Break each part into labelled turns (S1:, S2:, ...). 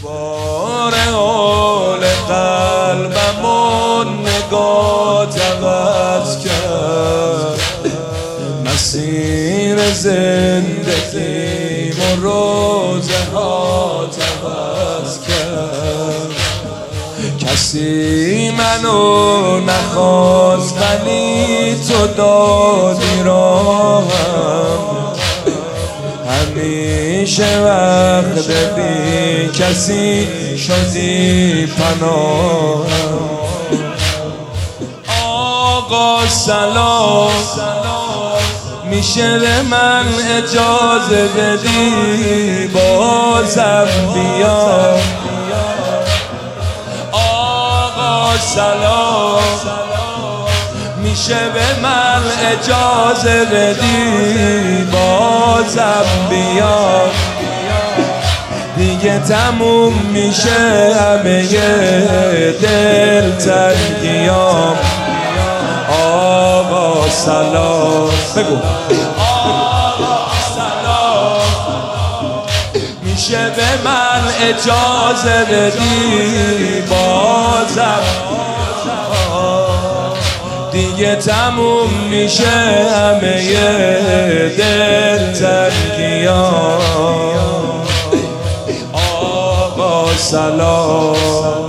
S1: دوباره حال قلبمون نگاه عوض کرد، مسیر زندگیم و روزه ها عوض کرد. کسی منو نخواست ولی تو دادی راهم، همیشه وقت بی کسی شدی پناهم. آقا سلام، میشه به من اجازه بدی بازم بیام؟ آقا سلام، میشه به من اجازه بدی بازم بیام؟ دیگه تموم میشه همه دلتنگیام. آقا سلام، بگو آقا سلام، میشه به من اجازه بدی بازم؟ دیگه تموم میشه همه دلتنگیام. آقا سلام.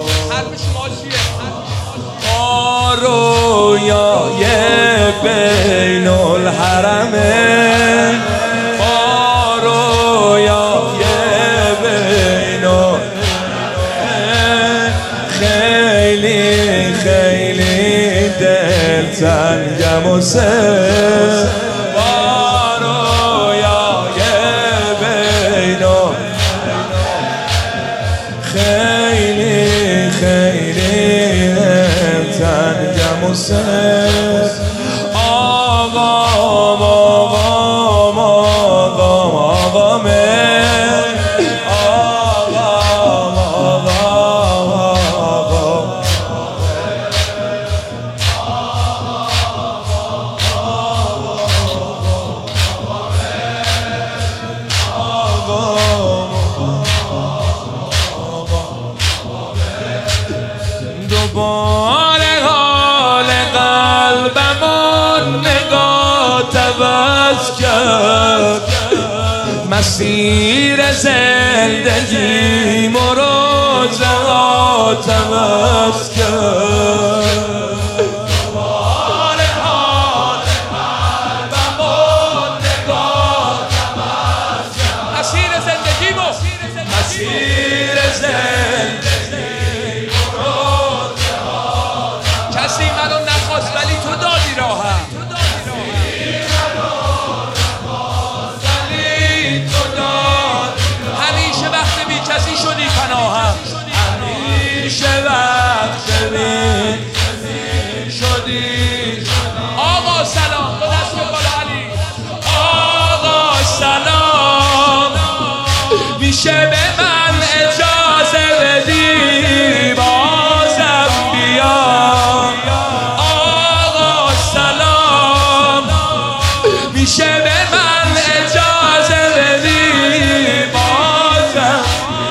S1: رویای بین الحرمه، رویای بین الحرمه، خیلی خیلی دلتنگم و سه. رویای بین خیلی خیلی دلتنگم و سه. آقام آقام آقام آقامه، آقام آقام آقام دوباره حال قلبمون نگاه عوض کرد، مسیر زندگیم و روزهات عوض کرد. دوباره حال قلبمون نگاه عوض کرد، مسیر زندگیم و مسیر زندگیم و روزهات. کسی منو نخواست ولی تو دادی راهم، همیشه وقت بی کسی شدی پناهم، همیشه وقت بی شدی. آقا سلام، دو دست بالا علی. آقا سلام، میشه به من اجازه بدی بازم بیام؟ آقا سلام، میشه به من اجازه بدی بازم؟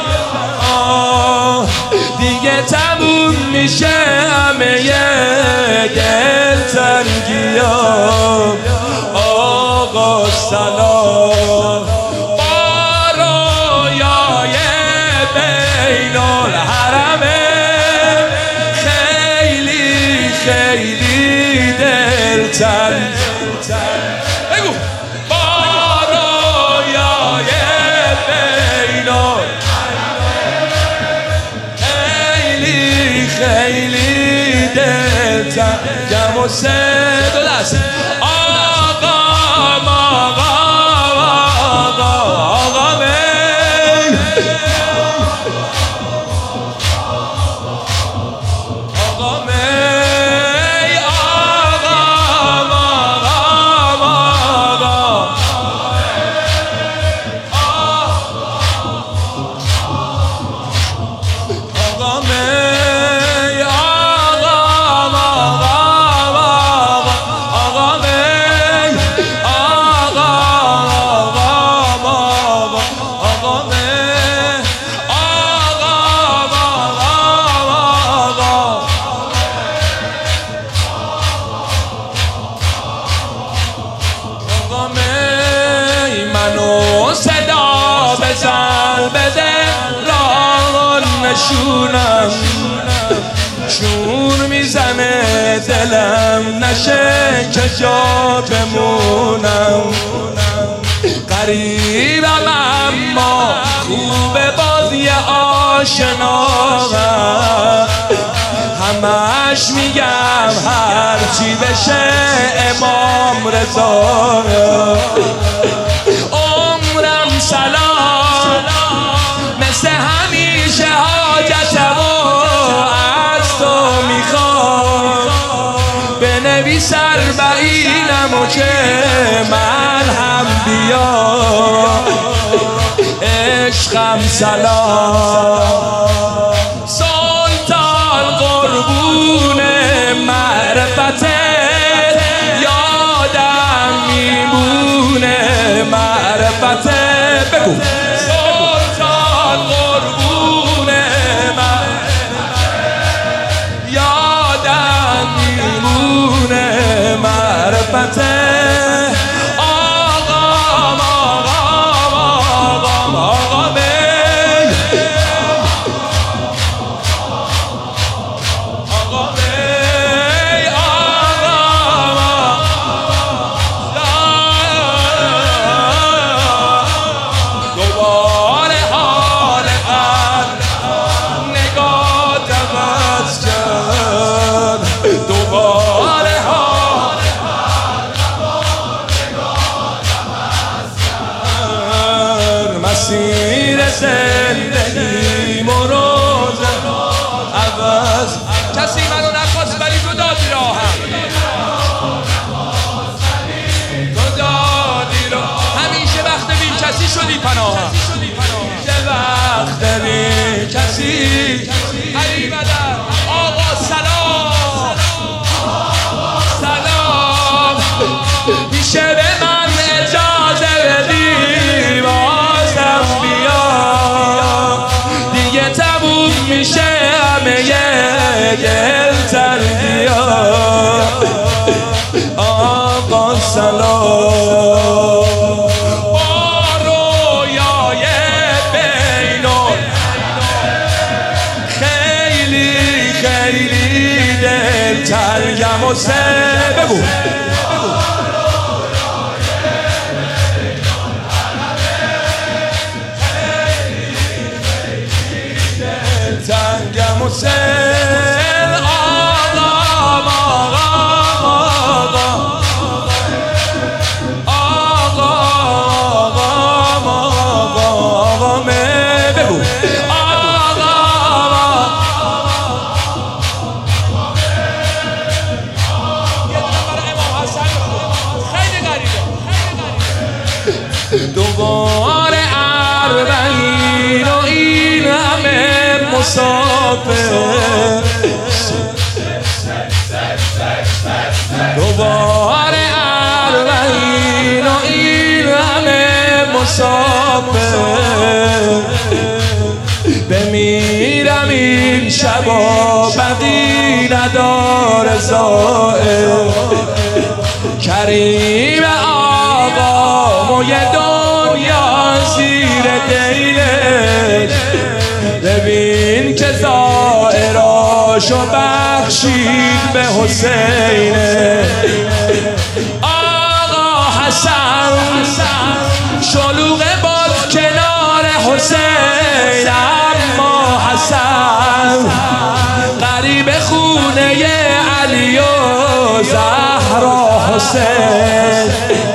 S1: دیگه تموم میشه همه دلتنگیام. آقا سلام، با رویای بین الحرمه، خیلی خیلی دلتنگ. بگو با رویای بین خیلی خیلی دلتنگم و سه. دو دست. آقام آقام آقام آقامه، آقامه، آقام آقام آقام آقامه، آقام آقام آقام شونم شون میزنه دلم نشه که جا بمونم غریبم اما خوبه باز یه آشناغم همش میگم هرچی بشه امام رضا عمرم سلام مثل همیشه حاجتمو از تو میخوام بنویس اربعینمو که من هم بیا عشقم سلام سلطان قربون معرفتت یادم میمونه معرفتت بگو سلطان قربون معرفتت یادم میمونه معرفتت آقام آقام آقام آقام مسیر زندگی مروز عوض کسی منو نخواست ولی تو دادی راهم تو دادی را همیشه وقت بی کسی شدی پناهم همیشه وقت بی کسی علی مدد آقا سلام سلام میشه به من اجازه بدی میشه همه گل تردیا آقا سلام با رویای بینون خیلی خیلی دل ترگم و سه بگو تنگم و سل آقام آقام آقام آقام آقام آقام بگو آقام یه دونه برای امام حسن خیلی غریبه دوباره اربعین و این همه مسافر دوباره اربعین و این همه مسافر بمیرم این شبا بقی نداره زائر کریم آقا و یه دنیا زیر دیلش ببین که زائراشو بخشید به حسین آقا حسن شلوغ باز کنار حسین اما حسن قریب خونه علی و زهرا حسین